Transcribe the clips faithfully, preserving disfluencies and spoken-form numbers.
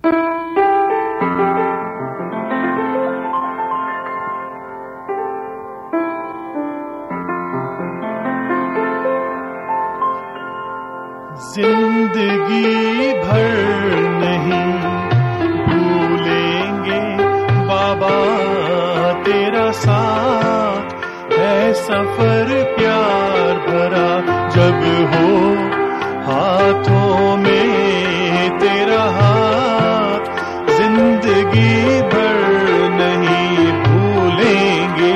जिंदगी भर नहीं भूलेंगे बाबा तेरा साथ है सफर प्यार भरा जब हो हाथों में तेरा हाथ जिंदगी भर नहीं भूलेंगे।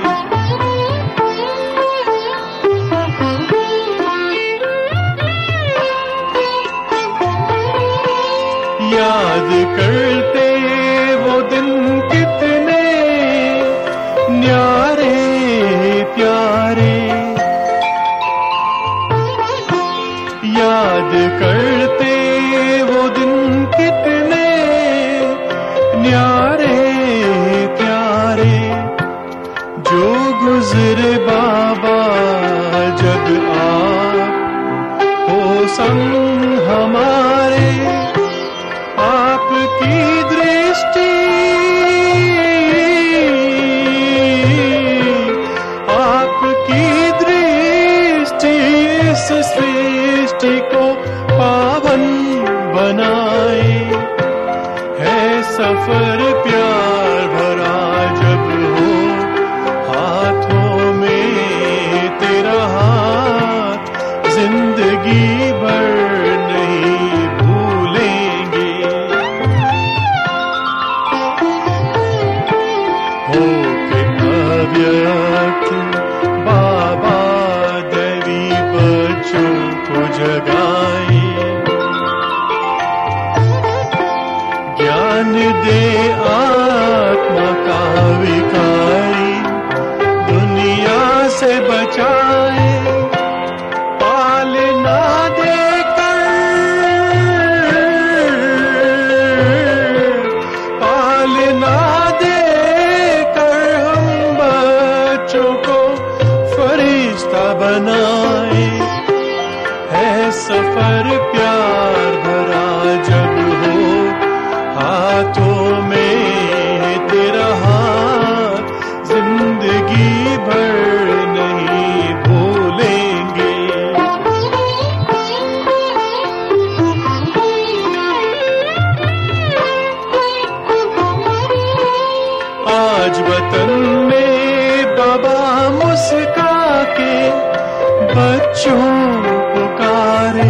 याद करते वो दिन कितने न्यारे प्यारे, याद करते वो दिन कितने न्यारे प्यारे, जो गुजरे बाबा जब आप हो संग हमारे। आपकी दृष्टि आपकी दृष्टि इस सृष्टि को पावन बनाए, है सफर प्यार भरा जब हो हाथों में तेरा हाथ जिंदगी भर नहीं भूलेंगे। होके अव्यक्त बाबा दैवी बच्चों को जगाए, ज्ञान दे आत्मा का विकारी दुनिया से बचाए, पालना देकर पालना देकर हम बच्चों को फरिश्ता बनाए, है सफर प्यार भरा जब हो हाथों में तेरा हाथ जिंदगी भर नहीं भूलेंगे। आज वतन में बाबा मुस्का के बच्चों पुकारे,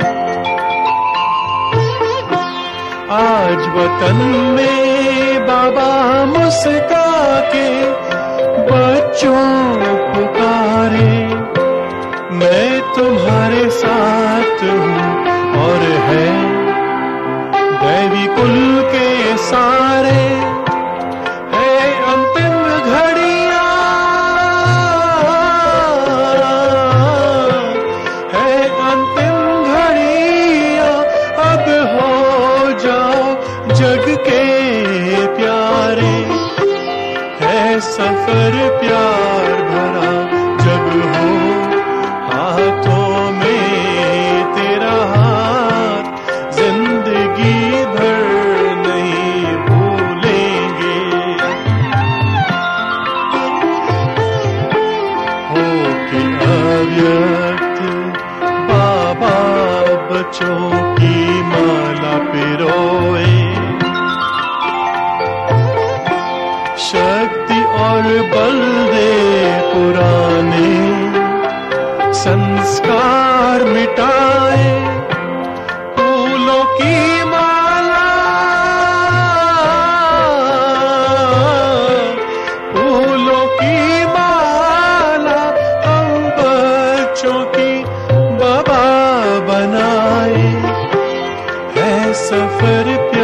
आज वतन में बाबा मुस्का के बच्चों पुकारे। मैं तुम्हारे साथ हूँ और है दैवी कुल के सारे, है अंतिम घड़ियाँ है अंतिम घड़ियाँ, अब हो जाओ जग के प्यारे, है सफर प्यार भरा जब हो हाथों में तेरा हाथ जिंदगी भर नहीं भूलेंगे। होके अव्यक्त बाबा बच्चों की माला पिरोए, शक्ति और बल दे पुराने संस्कार मिटाए, फूलों की माला फूलों की माला हम बच्चों की बाबा बनाए, है सफर